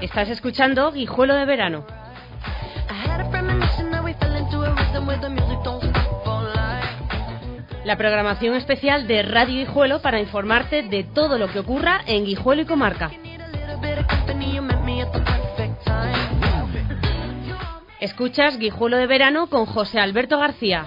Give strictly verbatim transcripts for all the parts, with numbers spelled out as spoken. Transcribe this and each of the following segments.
Estás escuchando Guijuelo de Verano. La programación especial de Radio Guijuelo para informarte de todo lo que ocurra en Guijuelo y comarca. Escuchas Guijuelo de Verano con José Alberto García.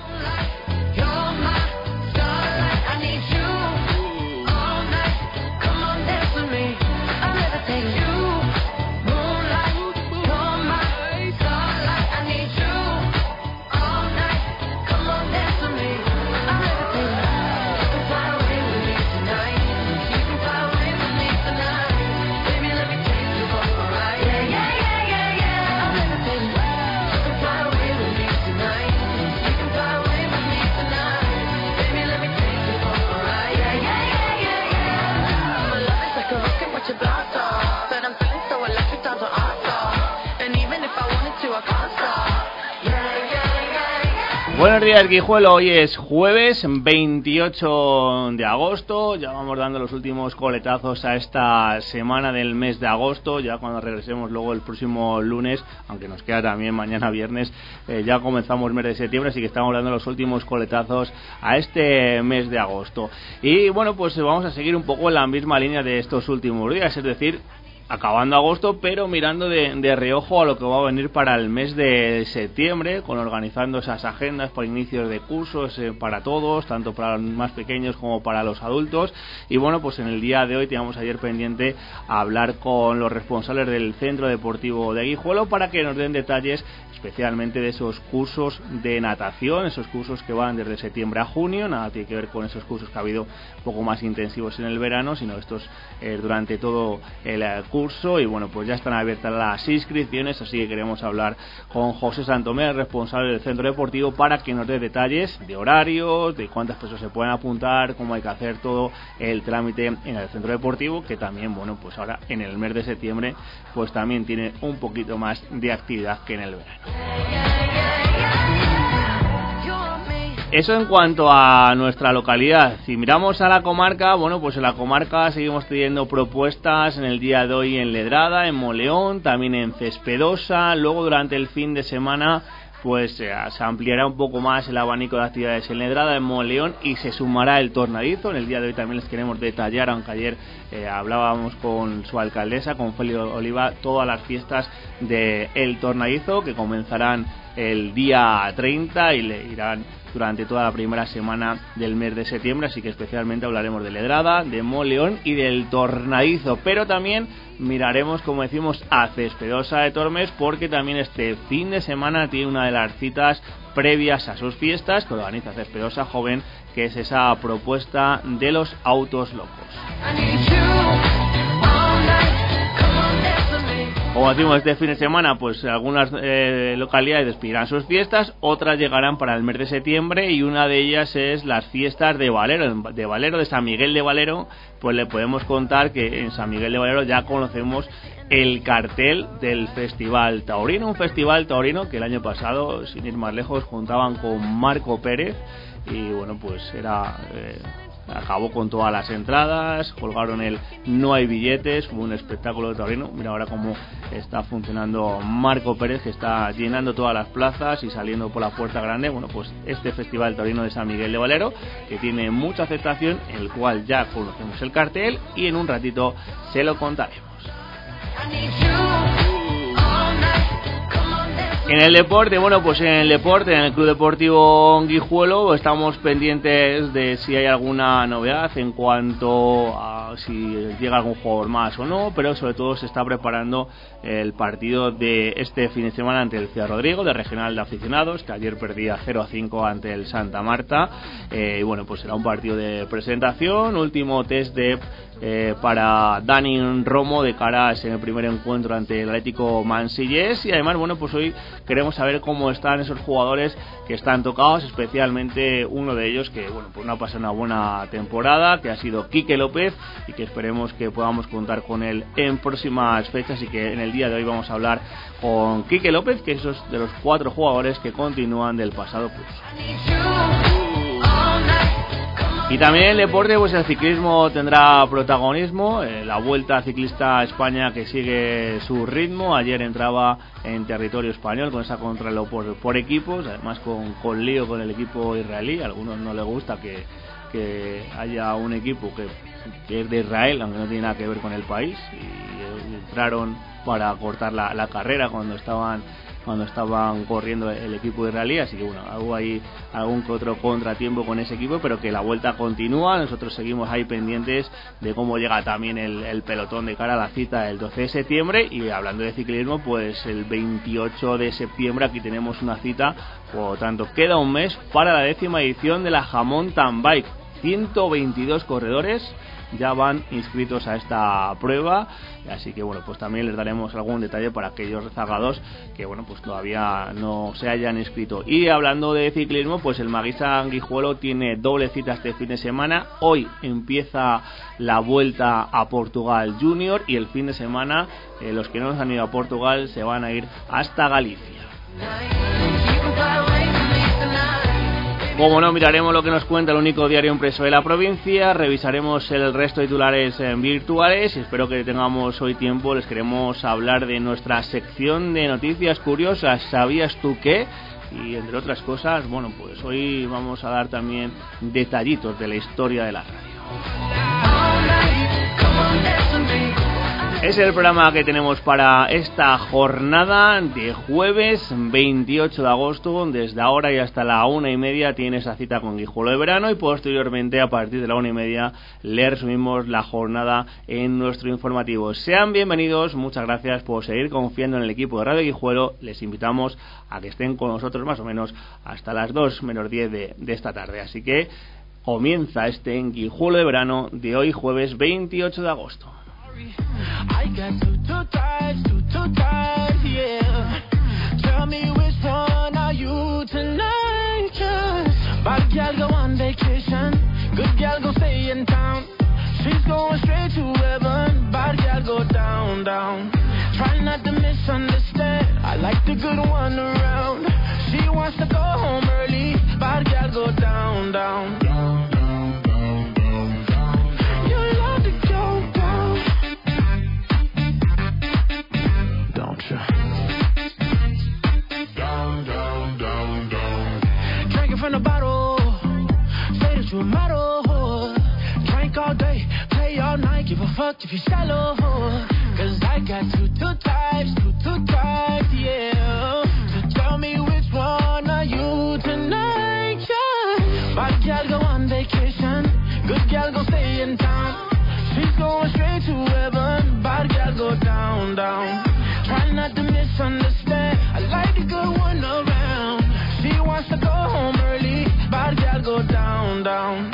Buenos días, Guijuelo. Hoy es jueves veintiocho de agosto. Ya vamos dando los últimos coletazos a esta semana del mes de agosto. Ya cuando regresemos luego el próximo lunes, aunque nos queda también mañana viernes, eh, ya comenzamos el mes de septiembre, así que estamos dando los últimos coletazos a este mes de agosto. Y bueno, pues vamos a seguir un poco en la misma línea de estos últimos días, es decir, acabando agosto, pero mirando de, de reojo a lo que va a venir para el mes de septiembre, con organizando esas agendas para inicios de cursos eh, para todos, tanto para los más pequeños como para los adultos. Y bueno, pues en el día de hoy teníamos ayer pendiente a hablar con los responsables del Centro Deportivo de Guijuelo para que nos den detalles especialmente de esos cursos de natación, esos cursos que van desde septiembre a junio. Nada tiene que ver con esos cursos que ha habido un poco más intensivos en el verano, sino estos eh, durante todo el eh, curso. Y bueno, pues ya están abiertas las inscripciones, así que queremos hablar con José Santomé, el responsable del Centro Deportivo, para que nos dé detalles de horarios, de cuántas personas se pueden apuntar, cómo hay que hacer todo el trámite en el Centro Deportivo, que también, bueno, pues ahora en el mes de septiembre pues también tiene un poquito más de actividad que en el verano. Eso en cuanto a nuestra localidad. Si miramos a la comarca, bueno, pues en la comarca seguimos teniendo propuestas en el día de hoy en Ledrada, en Moleón, también en Cespedosa. Luego durante el fin de semana pues eh, se ampliará un poco más el abanico de actividades en Ledrada, en Moleón, y se sumará el Tornadizo. En el día de hoy también les queremos detallar, aunque ayer eh, hablábamos con su alcaldesa, con Feli Oliva, todas las fiestas de el Tornadizo, que comenzarán el día treinta y le irán durante toda la primera semana del mes de septiembre, así que especialmente hablaremos de Ledrada, de Moleón y del Tornadizo, pero también miraremos, como decimos, a Cespedosa de Tormes, porque también este fin de semana tiene una de las citas previas a sus fiestas que organiza Cespedosa Joven, que es esa propuesta de los autos locos. Como decimos, este fin de semana, pues algunas eh, localidades despedirán sus fiestas, otras llegarán para el mes de septiembre, y una de ellas es las fiestas de Valero, de Valero, de San Miguel de Valero. Pues le podemos contar que en San Miguel de Valero ya conocemos el cartel del Festival Taurino, un festival taurino que el año pasado, sin ir más lejos, contaban con Marco Pérez, y bueno, pues era... Eh, acabó con todas las entradas, colgaron el no hay billetes, fue un espectáculo de taurino. Mira ahora cómo está funcionando Marco Pérez, que está llenando todas las plazas y saliendo por la puerta grande. Bueno, pues este festival taurino de San Miguel de Valero, que tiene mucha aceptación, en el cual ya conocemos el cartel y en un ratito se lo contaremos. En el deporte, bueno, pues en el deporte, en el Club Deportivo Guijuelo, estamos pendientes de si hay alguna novedad en cuanto a si llega algún jugador más o no, pero sobre todo se está preparando el partido de este fin de semana ante el Ciudad Rodrigo, de Regional de Aficionados, que ayer perdía cero a cinco ante el Santa Marta. Eh, y bueno, pues será un partido de presentación, último test de eh, para Dani Romo de cara a ese primer encuentro ante el Atlético Mansillés. Y además, bueno, pues hoy queremos saber cómo están esos jugadores que están tocados, especialmente uno de ellos que, bueno, pues no ha pasado una buena temporada, que ha sido Quique López, y que esperemos que podamos contar con él en próximas fechas. Y que en el día de hoy vamos a hablar con Quique López, que es de los cuatro jugadores que continúan del pasado curso. Y también el deporte, pues el ciclismo tendrá protagonismo. Eh, la Vuelta Ciclista a España, que sigue su ritmo. Ayer entraba en territorio español con esa contrarreloj por, por equipos, además con, con lío con el equipo israelí. A algunos no les gusta que, que haya un equipo que, que es de Israel, aunque no tiene nada que ver con el país, y entraron para cortar la, la carrera cuando estaban cuando estaban corriendo el equipo israelí, así que bueno, hubo ahí algún que otro contratiempo con ese equipo, pero que la vuelta continúa. Nosotros seguimos ahí pendientes de cómo llega también el, el pelotón de cara a la cita del doce de septiembre. Y hablando de ciclismo, pues el veintiocho de septiembre aquí tenemos una cita, por lo tanto queda un mes para la décima edición de la Jamón Tan Bike. ciento veintidós corredores ya van inscritos a esta prueba, así que bueno, pues también les daremos algún detalle para aquellos rezagados que bueno, pues todavía no se hayan inscrito. Y hablando de ciclismo, pues el Maguisa Guijuelo tiene doble cita este fin de semana. Hoy empieza la Vuelta a Portugal Junior y el fin de semana eh, los que no nos han ido a Portugal se van a ir hasta Galicia. Como no, miraremos lo que nos cuenta el único diario impreso de la provincia, revisaremos el resto de titulares eh, virtuales y espero que tengamos hoy tiempo. Les queremos hablar de nuestra sección de noticias curiosas, ¿sabías tú qué? Y entre otras cosas, bueno, pues hoy vamos a dar también detallitos de la historia de la radio. Es el programa que tenemos para esta jornada de jueves veintiocho de agosto. Desde ahora y hasta la una y media tiene esa cita con Guijuelo de Verano y posteriormente a partir de la una y media le resumimos la jornada en nuestro informativo. Sean bienvenidos, muchas gracias por seguir confiando en el equipo de Radio Guijuelo. Les invitamos a que estén con nosotros más o menos hasta las dos menos diez de, de esta tarde. Así que comienza este Guijuelo de Verano de hoy jueves veintiocho de agosto. I got two, two types, two, two types, yeah. Tell me which one are you tonight, just bad girl go on vacation, good girl go stay in town. She's going straight to heaven, bad girl go down, down. Try not to misunderstand, I like the good one around. She wants to go home early, bad girl go down, down. Down, down, down, down. Drinking from the bottle, say that you a model. Drink all day, play all night, give a fuck if you shallow. Cause I got two, two types, two, two types, yeah. So tell me which one are you tonight, yeah. Bad girl go on vacation, good girl go stay in town. She's going straight to heaven, bad girl go down, down. Try not to misunderstand, I like the good one around. She wants to go home early, bad girl go down, down.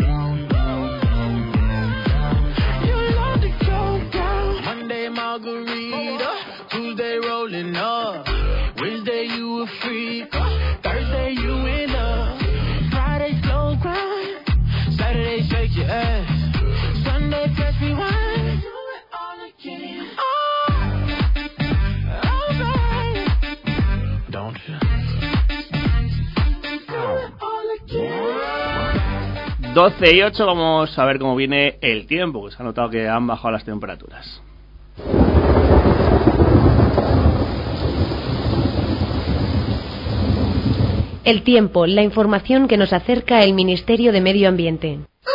You love to go down. Monday margarita, Tuesday rolling up, Wednesday you a freak, Thursday you in love, Friday slow grind, Saturday shake your ass, Sunday press rewind, do it all again. doce y ocho, vamos a ver cómo viene el tiempo, que se ha notado que han bajado las temperaturas. El tiempo, la información que nos acerca el Ministerio de Medio Ambiente.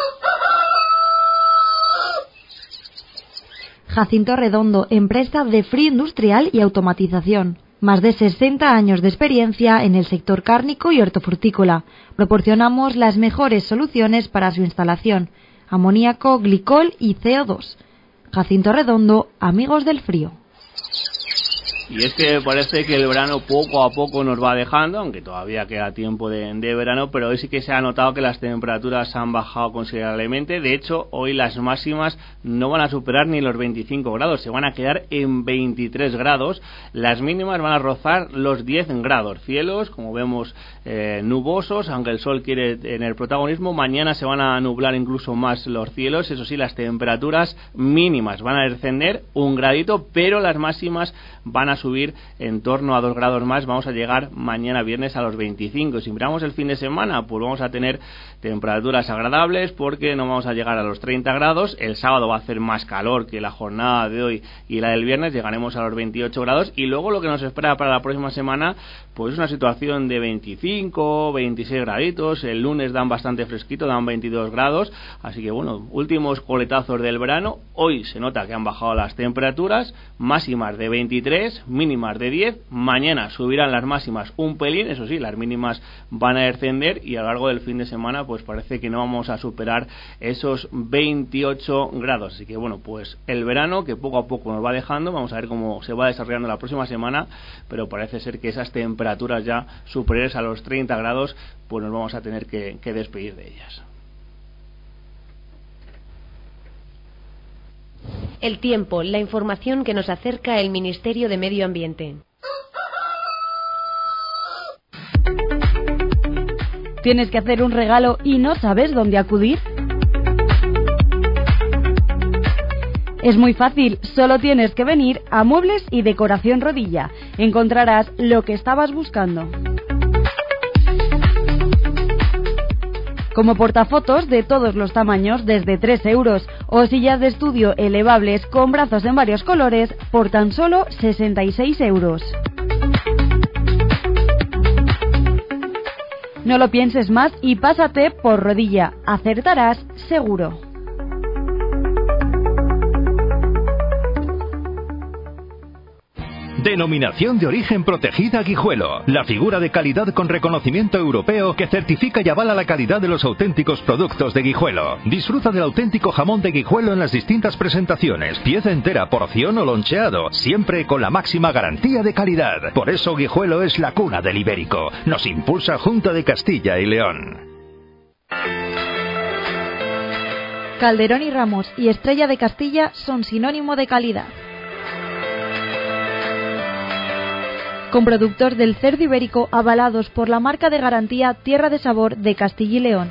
Jacinto Redondo, empresa de frío industrial y automatización. Más de sesenta años de experiencia en el sector cárnico y hortofrutícola. Proporcionamos las mejores soluciones para su instalación: amoníaco, glicol y C O dos. Jacinto Redondo, amigos del frío. Y es que parece que el verano poco a poco nos va dejando, aunque todavía queda tiempo de, de verano, pero hoy sí que se ha notado que las temperaturas han bajado considerablemente. De hecho, hoy las máximas no van a superar ni los veinticinco grados, se van a quedar en veintitrés grados. Las mínimas van a rozar los diez grados. Cielos, como vemos, eh, nubosos, aunque el sol quiere tener protagonismo. Mañana se van a nublar incluso más los cielos. Eso sí, las temperaturas mínimas van a descender un gradito, pero las máximas van a a subir en torno a dos grados más, vamos a llegar mañana viernes a los veinticinco. Si miramos el fin de semana, pues vamos a tener temperaturas agradables porque no vamos a llegar a los treinta grados. El sábado va a hacer más calor que la jornada de hoy y la del viernes, llegaremos a los veintiocho grados, y luego lo que nos espera para la próxima semana pues es una situación de veinticinco, veintiséis graditos. El lunes dan bastante fresquito, dan veintidós grados, así que bueno, últimos coletazos del verano. Hoy se nota que han bajado las temperaturas, máximas de veintitrés, mínimas de diez. Mañana subirán las máximas un pelín, eso sí, las mínimas van a descender, y a lo largo del fin de semana pues parece que no vamos a superar esos veintiocho grados. Así que bueno, pues el verano que poco a poco nos va dejando, vamos a ver cómo se va desarrollando la próxima semana, pero parece ser que esas temperaturas ya superiores a los treinta grados pues nos vamos a tener que, que despedir de ellas. El tiempo, la información que nos acerca el Ministerio de Medio Ambiente. ¿Tienes que hacer un regalo y no sabes dónde acudir? Es muy fácil, solo tienes que venir a Muebles y Decoración Rodilla. Encontrarás lo que estabas buscando. Como portafotos de todos los tamaños desde tres euros, o sillas de estudio elevables con brazos en varios colores por tan solo sesenta y seis euros. No lo pienses más y pásate por Rodilla. Acertarás seguro. Denominación de origen protegida Guijuelo. La figura de calidad con reconocimiento europeo que certifica y avala la calidad de los auténticos productos de Guijuelo. Disfruta del auténtico jamón de Guijuelo en las distintas presentaciones. Pieza entera, porción o loncheado. Siempre con la máxima garantía de calidad. Por eso Guijuelo es la cuna del ibérico. Nos impulsa Junta de Castilla y León. Calderón y Ramos y Estrella de Castilla son sinónimo de calidad. Con productos del cerdo ibérico avalados por la marca de garantía Tierra de Sabor de Castilla y León.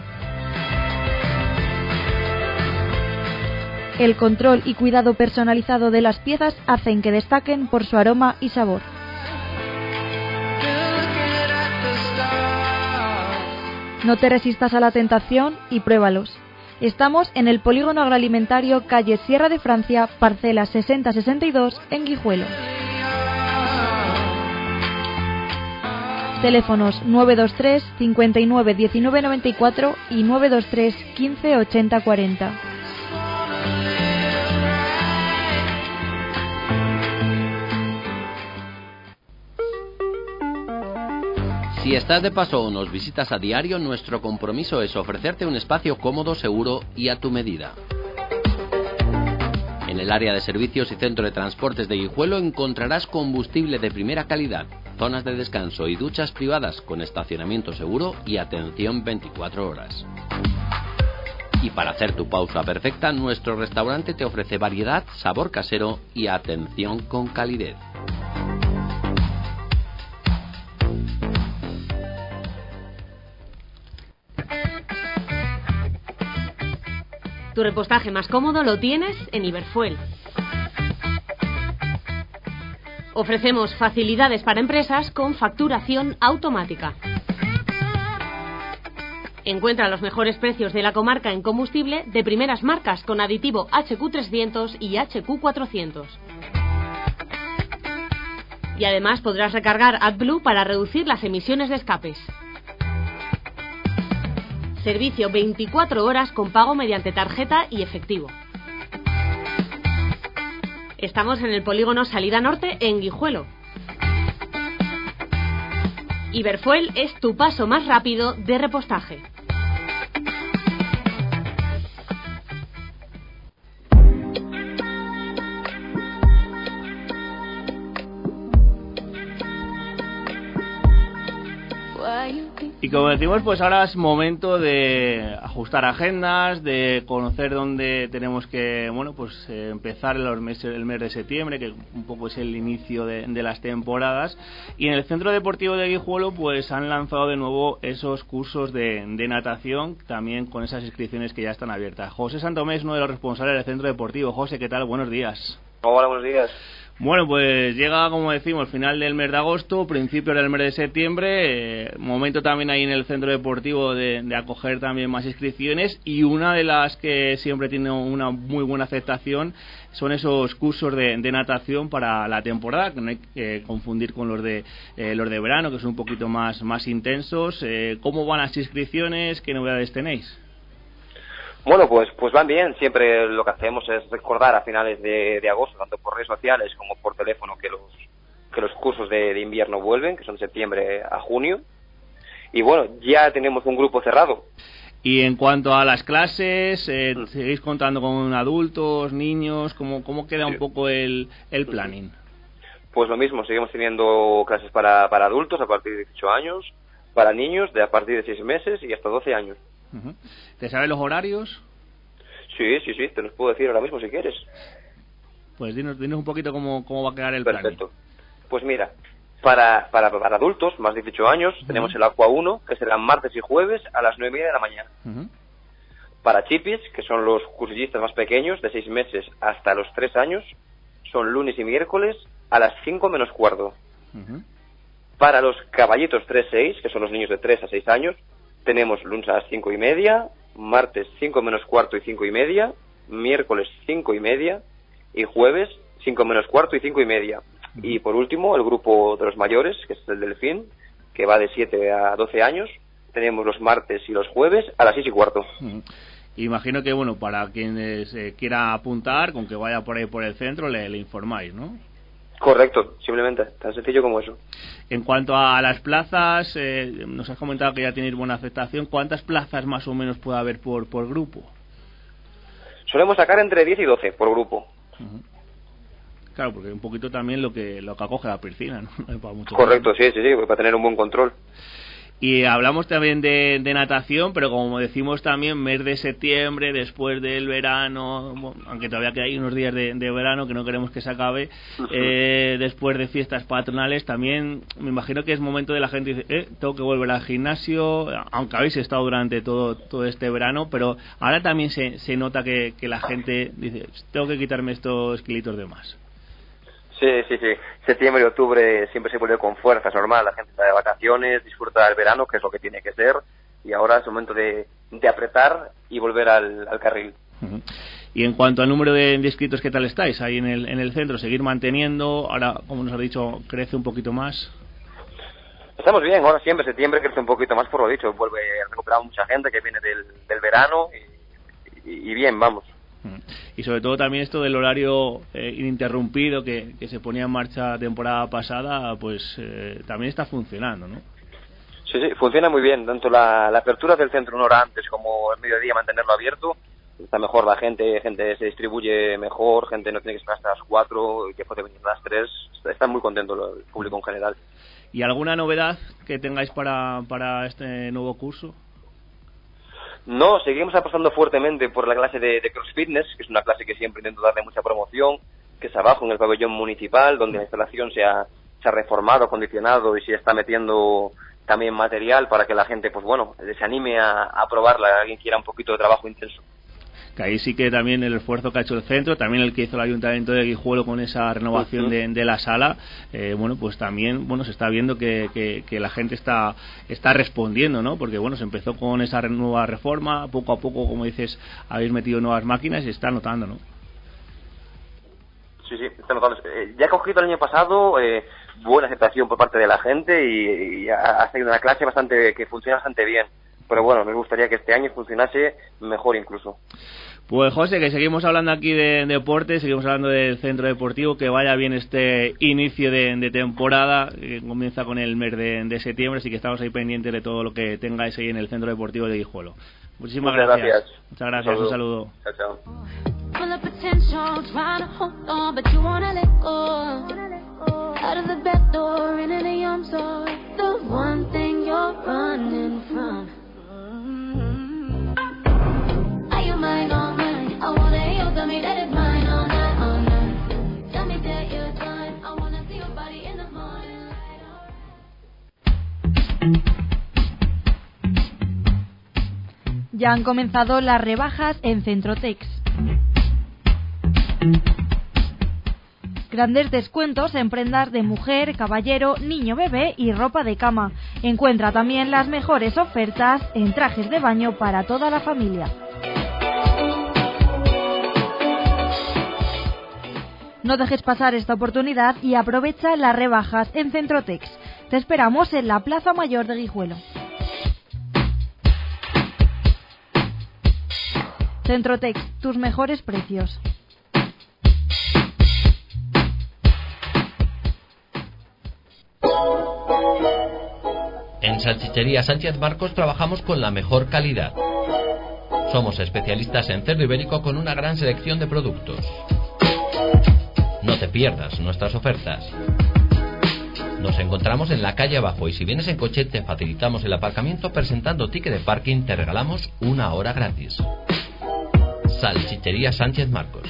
El control y cuidado personalizado de las piezas hacen que destaquen por su aroma y sabor. No te resistas a la tentación y pruébalos. Estamos en el Polígono Agroalimentario, calle Sierra de Francia, parcela sesenta sesenta y dos, en Guijuelo. Teléfonos nueve dos tres, cincuenta y nueve, diecinueve noventa y cuatro y nueve dos tres, quince, ochenta, cuarenta. Si estás de paso o nos visitas a diario, nuestro compromiso es ofrecerte un espacio cómodo, seguro y a tu medida. En el área de servicios y centro de transportes de Guijuelo encontrarás combustible de primera calidad, zonas de descanso y duchas privadas con estacionamiento seguro y atención veinticuatro horas. Y para hacer tu pausa perfecta, nuestro restaurante te ofrece variedad, sabor casero y atención con calidez. Tu repostaje más cómodo lo tienes en Iberfuel. Ofrecemos facilidades para empresas con facturación automática. Encuentra los mejores precios de la comarca en combustible de primeras marcas con aditivo H Q trescientos y H Q cuatrocientos. Y además podrás recargar AdBlue para reducir las emisiones de escapes. Servicio veinticuatro horas con pago mediante tarjeta y efectivo. Estamos en el polígono Salida Norte, en Guijuelo. Iberfuel es tu paso más rápido de repostaje. Y como decimos, pues ahora es momento de ajustar agendas, de conocer dónde tenemos que, bueno, pues eh, empezar los meses, el mes de septiembre, que un poco es el inicio de, de las temporadas. Y en el Centro Deportivo de Guijuelo, pues han lanzado de nuevo esos cursos de, de natación, también con esas inscripciones que ya están abiertas. José Santomé es uno de los responsables del Centro Deportivo. José, ¿qué tal? Buenos días. Hola, buenos días. Bueno, pues llega, como decimos, final del mes de agosto, principio del mes de septiembre, eh, momento también ahí en el centro deportivo de, de acoger también más inscripciones, y una de las que siempre tiene una muy buena aceptación son esos cursos de, de natación para la temporada, que no hay que eh, confundir con los de eh, los de verano, que son un poquito más, más intensos. Eh, ¿Cómo van las inscripciones? ¿Qué novedades tenéis? Bueno, pues pues van bien. Siempre lo que hacemos es recordar a finales de, de agosto, tanto por redes sociales como por teléfono, que los que los cursos de, de invierno vuelven, que son de septiembre a junio. Y bueno, ya tenemos un grupo cerrado. Y en cuanto a las clases, eh, mm. ¿seguís contando con adultos, niños? ¿Cómo, cómo queda sí. un poco el, el planning? Pues lo mismo, seguimos teniendo clases para, para adultos a partir de dieciocho años, para niños de a partir de seis meses y hasta doce años. Uh-huh. ¿Te sabes los horarios? Sí, sí, sí, te los puedo decir ahora mismo si quieres. Pues dinos, dinos un poquito cómo, cómo va a quedar el plan. Perfecto. Pues mira, para, para, para adultos, más de dieciocho años, uh-huh. tenemos el Aqua uno, que será martes y jueves a las nueve y media de la mañana. Uh-huh. Para chipis, que son los cursillistas más pequeños, de seis meses hasta los tres años, son lunes y miércoles a las cinco menos cuarto. Uh-huh. Para los caballitos tres seis, que son los niños de tres a seis años, tenemos lunes a las cinco y media, martes cinco menos cuarto y cinco y media, miércoles cinco y media y jueves cinco menos cuarto y cinco y media. Y por último, el grupo de los mayores, que es el Delfín, que va de siete a doce años, tenemos los martes y los jueves a las seis y cuarto. Uh-huh. Imagino que, bueno, para quienes eh, quiera apuntar, con que vaya por ahí por el centro, le, le informáis, ¿no? Correcto, simplemente, tan sencillo como eso. En cuanto a las plazas, eh, nos has comentado que ya tenéis buena aceptación. ¿Cuántas plazas más o menos puede haber por, por grupo? Solemos sacar entre diez y doce por grupo. Uh-huh. Claro, porque un poquito también lo que lo que acoge la piscina, ¿no? No hay para mucho Correcto, sí, sí, sí, para tener un buen control. Y hablamos también de, de natación, pero como decimos también, mes de septiembre, después del verano, bueno, aunque todavía queda ahí unos días de, de verano que no queremos que se acabe, uh-huh. eh, después de fiestas patronales, también me imagino que es momento de la gente dice, eh, tengo que volver al gimnasio, aunque habéis estado durante todo todo este verano, pero ahora también se, se nota que, que la gente dice, tengo que quitarme estos kilitos de más. Sí, sí, sí. Septiembre y octubre siempre se vuelve con fuerza, es normal. La gente está de vacaciones, disfruta del verano, que es lo que tiene que ser. Y ahora es el momento de, de apretar y volver al, al carril. Uh-huh. Y en cuanto al número de, de inscritos, ¿qué tal estáis ahí en el, en el centro? ¿Seguir manteniendo? Ahora, como nos ha dicho, crece un poquito más. Estamos bien, ahora siempre. Septiembre crece un poquito más, por lo dicho. Vuelve a recuperar mucha gente que viene del, del verano y, y, y bien, vamos. Y sobre todo también esto del horario eh, ininterrumpido que, que se ponía en marcha temporada pasada, pues eh, también está funcionando, ¿no? Sí, sí, funciona muy bien. Tanto la, la apertura del centro una hora antes como el mediodía mantenerlo abierto, está mejor. La gente gente se distribuye mejor, gente no tiene que esperar hasta las cuatro y que puede venir a las tres. Está muy contento el público en general. ¿Y alguna novedad que tengáis para, para este nuevo curso? No, seguimos apostando fuertemente por la clase de, de Cross Fitness, que es una clase que siempre intento darle mucha promoción, que es abajo en el pabellón municipal, donde la instalación se ha, se ha reformado, acondicionado y se está metiendo también material para que la gente, pues bueno, se anime a, a probarla, alguien quiera un poquito de trabajo intenso. Que ahí sí que también el esfuerzo que ha hecho el centro, también el que hizo el Ayuntamiento de Guijuelo con esa renovación uh-huh. de, de la sala, eh, bueno, pues también bueno se está viendo que, que, que la gente está está respondiendo, ¿no? Porque bueno, se empezó con esa nueva reforma, poco a poco, como dices, habéis metido nuevas máquinas y se está notando, ¿no? Sí, sí, está notando. Eh, ya he cogido el año pasado eh, buena aceptación por parte de la gente y, y ha sido una clase bastante que funciona bastante bien. Pero bueno, me gustaría que este año funcionase mejor incluso. Pues José, que seguimos hablando aquí de deporte, seguimos hablando del centro deportivo, que vaya bien este inicio de, de temporada, que comienza con el mes de, de septiembre, así que estamos ahí pendientes de todo lo que tengáis ahí en el centro deportivo de Guijuelo. Muchísimas Muchas gracias. gracias. Muchas gracias, un saludo. Un saludo. Chao, chao. Mine, all mine. I wanna hear you tell me that it's mine all night, all night. Tell me that you're done. I wanna see your body in the morning light. Ya han comenzado las rebajas en Centrotex. Grandes descuentos en prendas de mujer, caballero, niño, bebé y ropa de cama. Encuentra también las mejores ofertas en trajes de baño para toda la familia. No dejes pasar esta oportunidad y aprovecha las rebajas en Centrotex. Te esperamos en la Plaza Mayor de Guijuelo. Centrotex, tus mejores precios. En Salchichería Sánchez Marcos trabajamos con la mejor calidad. Somos especialistas en cerdo ibérico con una gran selección de productos. No te pierdas nuestras ofertas. Nos encontramos en la calle abajo y si vienes en coche te facilitamos el aparcamiento presentando ticket de parking, te regalamos una hora gratis. Salchichería Sánchez Marcos.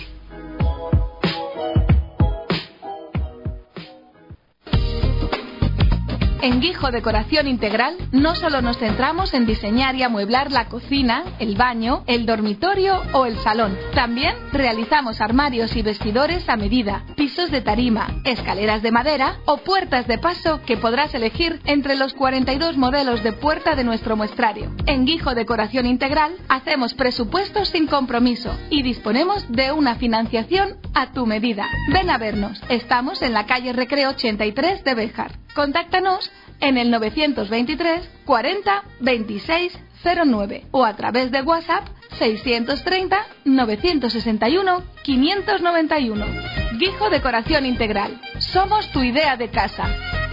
En Guijo Decoración Integral no solo nos centramos en diseñar y amueblar la cocina, el baño, el dormitorio o el salón. También realizamos armarios y vestidores a medida, pisos de tarima, escaleras de madera o puertas de paso que podrás elegir entre los cuarenta y dos modelos de puerta de nuestro muestrario. En Guijo Decoración Integral hacemos presupuestos sin compromiso y disponemos de una financiación a tu medida. Ven a vernos. Estamos en la calle Recreo ochenta y tres de Béjar. Contáctanos en el novecientos veintitrés cuarenta veintiséis cero nueve o a través de WhatsApp seiscientos treinta novecientos sesenta y uno quinientos noventa y uno. Guijo Decoración Integral. Somos tu idea de casa.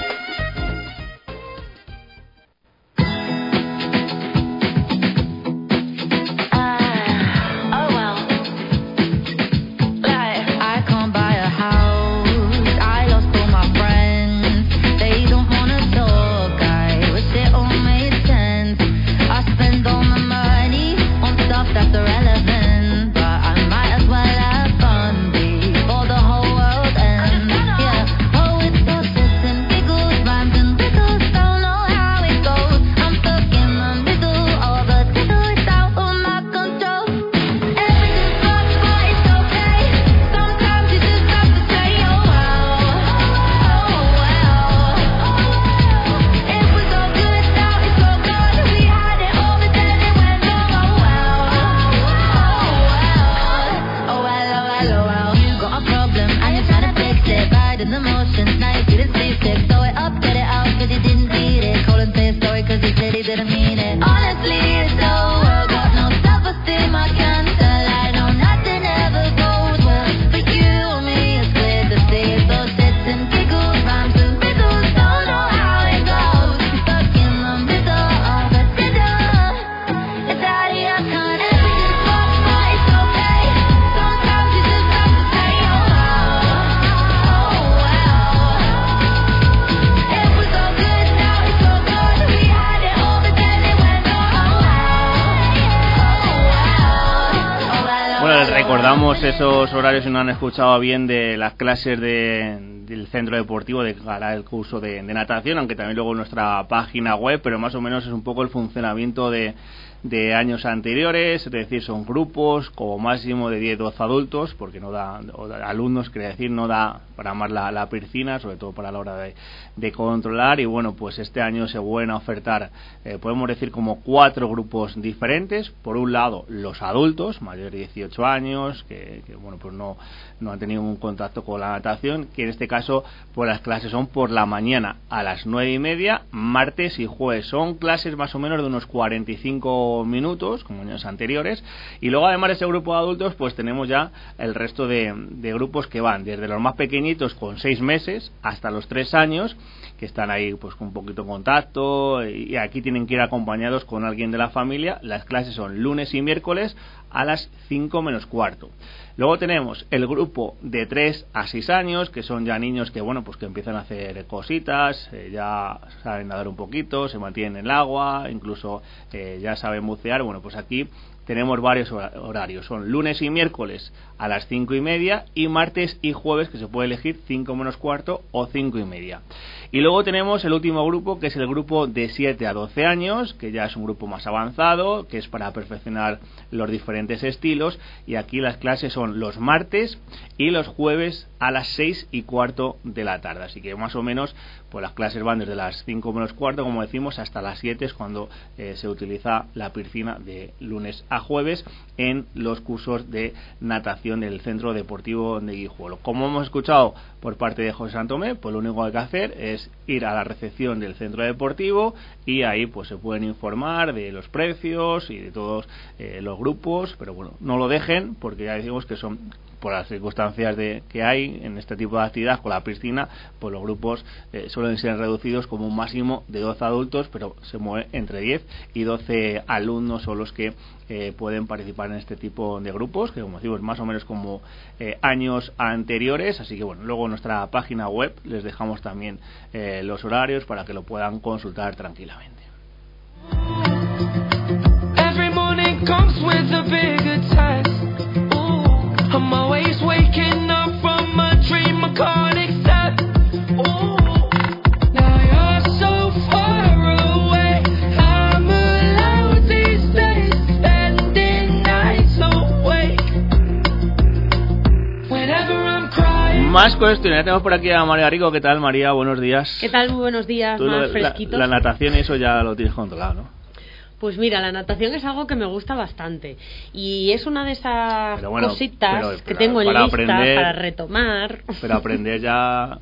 Recordamos esos horarios, si no han escuchado bien, de las clases de, del centro deportivo de cara al curso de, de natación, aunque también luego en nuestra página web, pero más o menos es un poco el funcionamiento de, de años anteriores, es decir, son grupos como máximo de diez a doce adultos, porque no da, o da alumnos, quiere decir, no da para más la, la piscina, sobre todo para la hora de, de controlar, y bueno, pues este año se vuelven a ofertar, eh, podemos decir, como cuatro grupos diferentes. Por un lado, los adultos mayores de dieciocho años, que, que bueno, pues no, no han tenido un contacto con la natación, que en este caso, pues las clases son por la mañana a las nueve y media, martes y jueves. Son clases más o menos de unos cuarenta y cinco minutos, como años anteriores, y luego además de ese grupo de adultos, pues tenemos ya el resto de, de grupos que van desde los más pequeñitos con seis meses hasta los tres años, que están ahí pues con un poquito de contacto, y aquí tienen que ir acompañados con alguien de la familia. Las clases son lunes y miércoles a las cinco menos cuarto. Luego tenemos el grupo de tres a seis años, que son ya niños que bueno, pues que empiezan a hacer cositas, eh, ya saben nadar un poquito, se mantienen en el agua, incluso eh, ya saben bucear. Bueno, pues aquí tenemos varios horarios, son lunes y miércoles a las cinco y media, y martes y jueves, que se puede elegir cinco menos cuarto o cinco y media. Y luego tenemos el último grupo, que es el grupo de siete a doce años, que ya es un grupo más avanzado, que es para perfeccionar los diferentes estilos, y aquí las clases son los martes y los jueves a las seis y cuarto de la tarde, así que más o menos pues las clases van desde las cinco menos cuarto, como decimos, hasta las siete, es cuando eh, se utiliza la piscina de lunes a jueves en los cursos de natación del Centro Deportivo de Guijuelo. Como hemos escuchado por parte de José Santomé, pues lo único que hay que hacer es ir a la recepción del Centro Deportivo y ahí pues se pueden informar de los precios y de todos eh, los grupos, pero bueno, no lo dejen, porque ya decimos que son, por las circunstancias de que hay en este tipo de actividad con la piscina, pues los grupos eh, suelen ser reducidos como un máximo de doce adultos, pero se mueve entre diez y doce alumnos son los que eh, pueden participar en este tipo de grupos, que como decimos más o menos como eh, años anteriores, así que bueno, luego en nuestra página web les dejamos también eh, los horarios para que lo puedan consultar tranquilamente. Every morning comes with a bigger task. I'm always waking up from a dream I can't accept. Ooh, now you're so far away. I'm alone these days, spending nights awake. Whenever I'm crying. Más cuestiones, tenemos por aquí a María Rico. ¿Qué tal, María? Buenos días. ¿Qué tal? Muy buenos días, Tú, más la, fresquitos. La, la natación, eso ya lo tienes controlado, ¿no? Pues mira, la natación es algo que me gusta bastante y es una de esas pero bueno, cositas pero, pero, que tengo en lista aprender, para retomar. Pero aprender ya...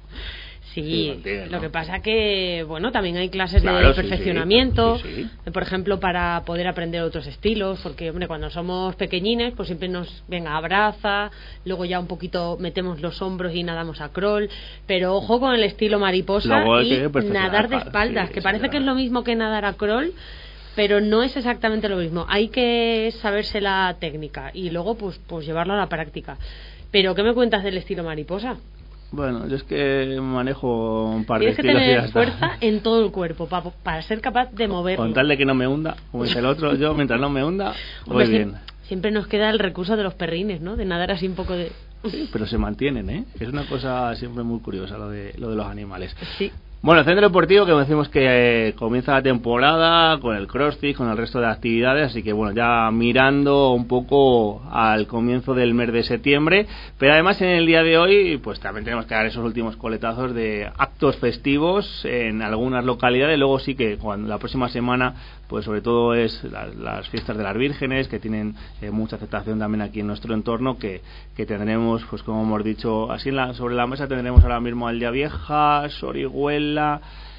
Sí, sí entiendo, lo ¿no? que pasa que, bueno, también hay clases claro, de perfeccionamiento, sí, sí, sí. por ejemplo, para poder aprender otros estilos, porque, hombre, cuando somos pequeñines, pues siempre nos, venga, abraza, luego ya un poquito metemos los hombros y nadamos a crawl, pero ojo con el estilo mariposa y nadar de espaldas, sí, que parece sí, que es lo mismo que nadar a crawl, pero no es exactamente lo mismo. Hay que saberse la técnica y luego pues pues llevarlo a la práctica. Pero ¿qué me cuentas del estilo mariposa? Bueno, yo es que manejo un par de estilos. Tienes que tener fuerza en todo el cuerpo para, para ser capaz de moverlo. Con tal de que no me hunda, como dice el otro, yo mientras no me hunda, voy bien. Siempre, siempre nos queda el recurso de los perrines, ¿no? De nadar así un poco de... Sí, pero se mantienen, ¿eh? Es una cosa siempre muy curiosa lo de lo de los animales. Sí. Bueno, el Centro Deportivo, que decimos que eh, comienza la temporada con el CrossFit, con el resto de actividades, así que bueno, ya mirando un poco al comienzo del mes de septiembre, pero además en el día de hoy, pues también tenemos que dar esos últimos coletazos de actos festivos en algunas localidades. Luego sí que cuando la próxima semana, pues sobre todo es la, las fiestas de las vírgenes, que tienen eh, mucha aceptación también aquí en nuestro entorno, que, que tendremos, pues como hemos dicho, así en la, sobre la mesa tendremos ahora mismo Aldea Vieja, Sorihuela, San,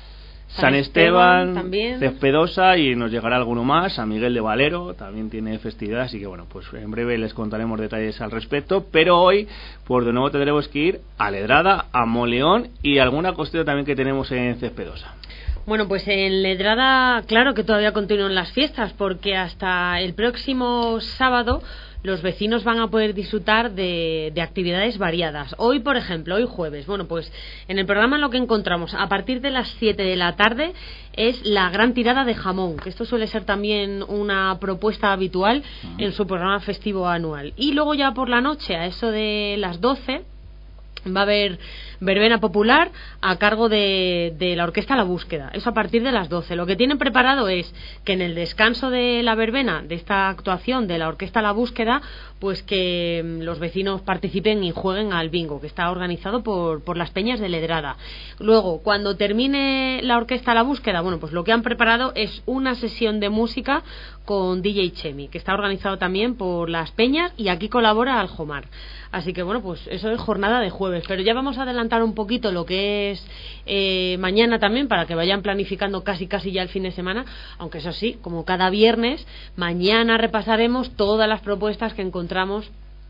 San Esteban, Esteban Cespedosa, y nos llegará alguno más. San Miguel de Valero también tiene festividad, así que bueno, pues en breve les contaremos detalles al respecto. Pero hoy, pues de nuevo tendremos que ir a Ledrada, a Moleón y alguna costilla también que tenemos en Cespedosa. Bueno, pues en Ledrada, claro que todavía continúan las fiestas, porque hasta el próximo sábado los vecinos van a poder disfrutar de, de actividades variadas. Hoy, por ejemplo, hoy jueves, bueno, pues en el programa lo que encontramos a partir de las siete de la tarde es la gran tirada de jamón, que esto suele ser también una propuesta habitual en su programa festivo anual. Y luego ya por la noche, a eso de las doce, va a haber verbena popular a cargo de, de la Orquesta La Búsqueda. Eso a partir de las doce. Lo que tienen preparado es que en el descanso de la verbena, de esta actuación de la Orquesta La Búsqueda, pues que los vecinos participen y jueguen al bingo, que está organizado por, por las Peñas de Ledrada. Luego, cuando termine la Orquesta La Búsqueda, bueno, pues lo que han preparado es una sesión de música con D J Chemi, que está organizado también por las Peñas, y aquí colabora Aljomar. Así que bueno, pues eso es jornada de jueves, pero ya vamos a adelantar un poquito lo que es eh, mañana también, para que vayan planificando casi casi ya el fin de semana, aunque eso sí, como cada viernes, mañana repasaremos todas las propuestas que encontramos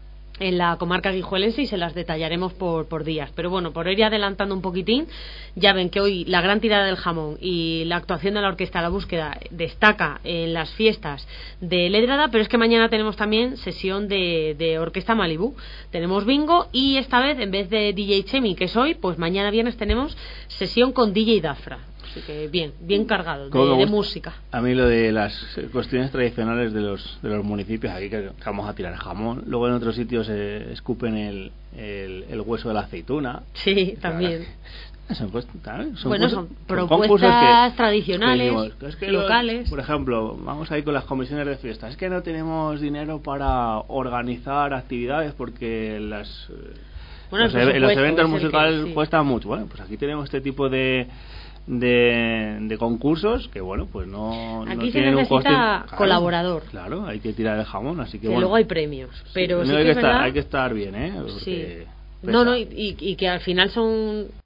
en la comarca guijuelense y se las detallaremos por, por días. Pero bueno, por ir adelantando un poquitín, ya ven que hoy la gran tirada del jamón y la actuación de la Orquesta La Búsqueda destaca en las fiestas de Ledrada, pero es que mañana tenemos también sesión de, de Orquesta Malibú, tenemos bingo, y esta vez en vez de D J Chemi, que es hoy, pues mañana viernes tenemos sesión con D J Dafra. Así que bien, bien cargado de, me de gusta música. A mí lo de las cuestiones tradicionales de los de los municipios, aquí que vamos a tirar jamón, luego en otros sitios eh, escupen el, el, el hueso de la aceituna. Sí, también. Son, pues, son, bueno, cosas, son son propuestas que, tradicionales, que digo, es que locales. Los, por ejemplo, vamos ahí con las comisiones de fiestas. Es que no tenemos dinero para organizar actividades porque las bueno, los, e- los eventos musicales que, sí. cuestan mucho. Bueno, pues aquí tenemos este tipo de de, de concursos que, bueno, pues no, aquí no se tienen un coste. Claro, colaborador. Claro, hay que tirar el jamón, así que, que bueno. luego hay premios, pero sí, sí hay, que que es estar, verdad, hay que estar bien, ¿eh? Porque sí. No, no, y, y que al final son